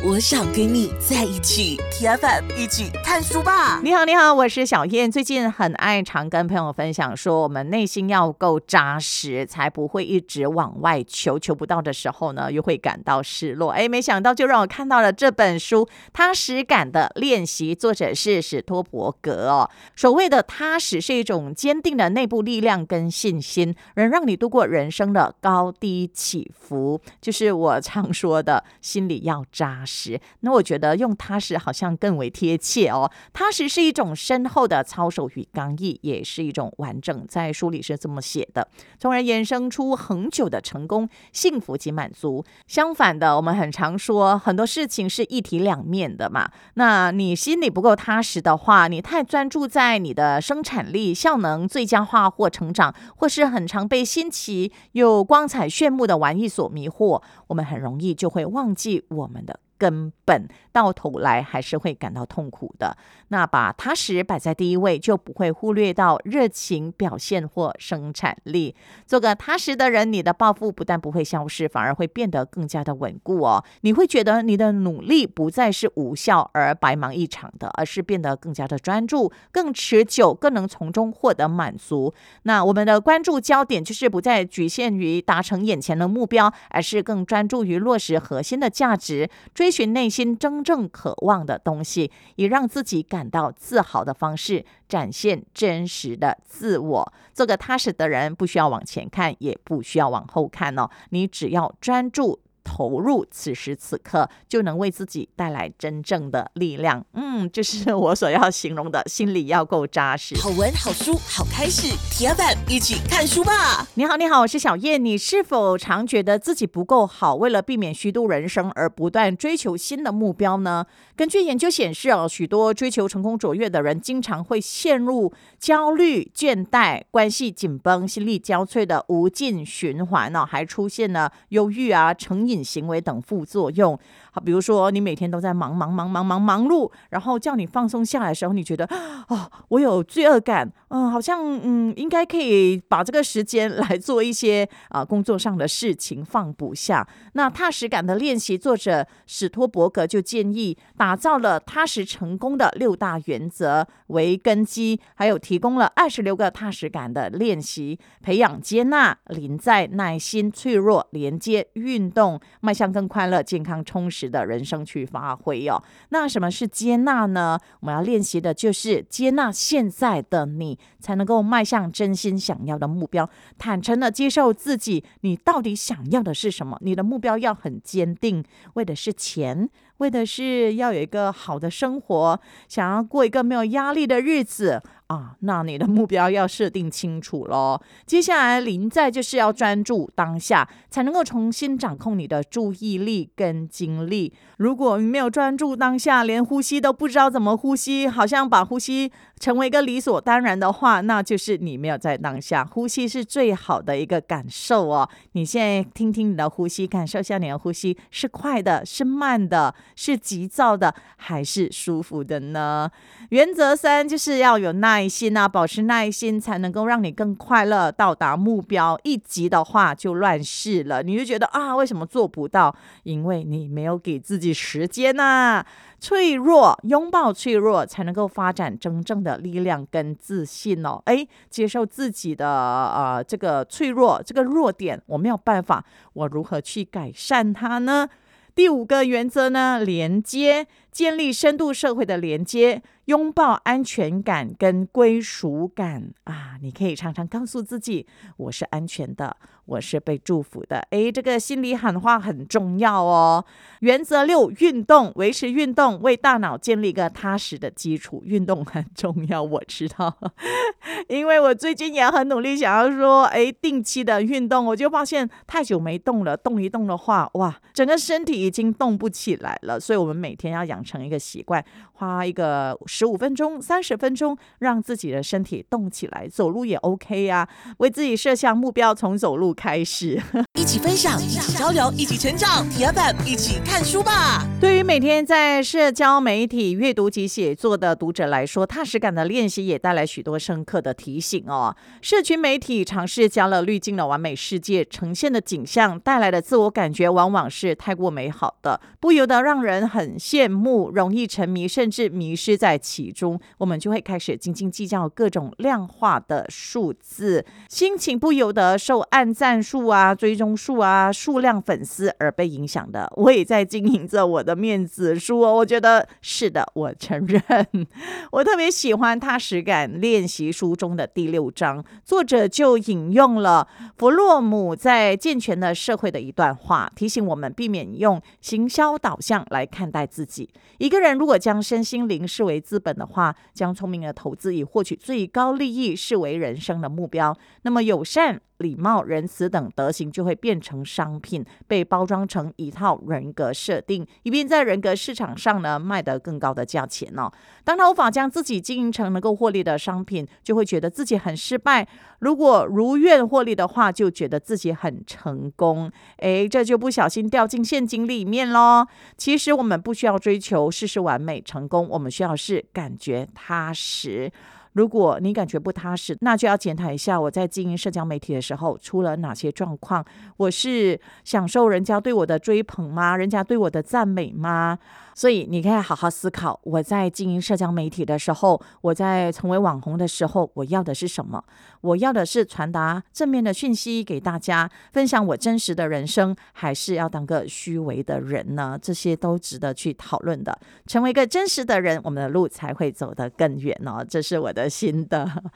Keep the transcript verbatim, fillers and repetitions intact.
我想跟你在一起 T F M 一起看书吧。 你好你好，我是小燕。最近很爱常跟朋友分享说，我们内心要够扎实，才不会一直往外求，求不到的时候呢又会感到失落。哎，没想到就让我看到了这本书《踏实感的练习》，作者是史托伯格哦。所谓的踏实是一种坚定的内部力量跟信心，能让你度过人生的高低起伏，就是我常说的心里要扎实。那我觉得用踏实好像更为贴切哦。踏实是一种深厚的操守与刚毅，也是一种完整，在书里是这么写的，从而衍生出恒久的成功、幸福及满足。相反的，我们很常说很多事情是一体两面的嘛。那你心里不够踏实的话，你太专注在你的生产力、效能最佳化或成长，或是很常被新奇又光彩炫目的玩意所迷惑，我们很容易就会忘记我们的根本，到头来还是会感到痛苦的。那把踏实摆在第一位，就不会忽略到热情表现或生产力。做个踏实的人，你的抱负不但不会消失，反而会变得更加的稳固哦。你会觉得你的努力不再是无效而白忙一场的，而是变得更加的专注、更持久，更能从中获得满足。那我们的关注焦点就是不再局限于达成眼前的目标，而是更专注于落实核心的价值，追寻内心真正渴望的东西，以让自己感到自豪的方式展现真实的自我。做个踏实的人，不需要往前看，也不需要往后看哦，你只要专注投入此时此刻，就能为自己带来真正的力量。嗯，就是我所要形容的，心里要够扎实。 好文好书好开始 T F M 一起看书吧。 你好你好，我是小燕。你是否常觉得自己不够好，为了避免虚度人生而不断追求新的目标呢？根据研究显示哦，许多追求成功卓越的人经常会陷入焦虑、倦怠、关系紧绷、心力交瘁的无尽循环哦，还出现了忧郁啊、成瘾行为等副作用。好，比如说你每天都在忙忙忙忙忙忙碌，然后叫你放松下来的时候，你觉得哦，我有罪恶感，嗯，好像嗯应该可以把这个时间来做一些啊、呃、工作上的事情，放不下。那踏实感的练习，作者史托伯格就建议打造了踏实成功的六大原则为根基，还有提供了二十六个踏实感的练习，培养接纳、临在、耐心、脆弱、连接、运动，迈向更快乐、健康、充实的人生去发挥哦。那什么是接纳呢？我们要练习的就是接纳现在的你，才能够迈向真心想要的目标，坦诚的接受自己，你到底想要的是什么？你的目标要很坚定，为的是钱，为的是要有一个好的生活，想要过一个没有压力的日子啊，那你的目标要设定清楚咯。接下来临在就是要专注当下，才能够重新掌控你的注意力跟精力。如果你没有专注当下，连呼吸都不知道怎么呼吸，好像把呼吸成为一个理所当然的话，那就是你没有在当下。呼吸是最好的一个感受哦。你现在听听你的呼吸，感受一下你的呼吸是快的，是慢的，是急躁的，还是舒服的呢？原则三就是要有耐心啊，保持耐心才能够让你更快乐到达目标。一急的话就乱世了，你就觉得啊，为什么做不到？因为你没有给自己时间啊。脆弱，拥抱脆弱，才能够发展真正的力量跟自信哦。哎，接受自己的呃这个脆弱，这个弱点，我没有办法，我如何去改善它呢？第五个原则呢，连接，建立深度社会的连接，拥抱安全感跟归属感啊！你可以常常告诉自己，我是安全的，我是被祝福的。诶，这个心理喊话很重要哦。原则六，运动，维持运动，为大脑建立一个踏实的基础。运动很重要，我知道，因为我最近也很努力，想要说，诶，定期的运动，我就发现太久没动了，动一动的话，哇，整个身体已经动不起来了。所以我们每天要养成一个习惯，花一个十五分钟、三十分钟，让自己的身体动起来，走路也 OK 啊，为自己设下目标，从走路开始。 一起分享，一起交流，一起成长。T F M 一起看书吧。 对于每天在社交媒体阅读及写作的读者来说，踏实感的练习也带来许多深刻的提醒哦。社群媒体尝试加了滤镜的完美世界，呈现的景象带来的自我感觉往往是太过美好的，不由得让人很羡慕，容易沉迷甚至迷失在其中。我们就会开始斤斤计较各种量化的数字，心情不由得受按赞数啊、追踪数啊、数量粉丝而被影响的。我也在经营着我的面子书哦，我觉得是的，我承认。我特别喜欢踏实感练习书中的第六章，作者就引用了弗洛姆在《健全的社会》的一段话，提醒我们避免用行销导向来看待自己。一个人如果将身心灵视为资本的话，将聪明的投资以获取最高利益视为人生的目标，那么友善、礼貌、仁慈等德行就会变成商品，被包装成一套人格设定，以便在人格市场上呢卖得更高的价钱哦。当他无法将自己经营成能够获利的商品，就会觉得自己很失败；如果如愿获利的话，就觉得自己很成功。诶，这就不小心掉进陷阱里面咯。其实我们不需要追求事事完美成功，我们需要是感觉踏实。如果你感觉不踏实，那就要检讨一下我在经营社交媒体的时候出了哪些状况。我是享受人家对我的追捧吗？人家对我的赞美吗？所以你可以好好思考，我在经营社交媒体的时候，我在成为网红的时候，我要的是什么？我要的是传达正面的讯息给大家，分享我真实的人生，还是要当个虚伪的人呢？这些都值得去讨论的。成为一个真实的人，我们的路才会走得更远哦。这是我的心得。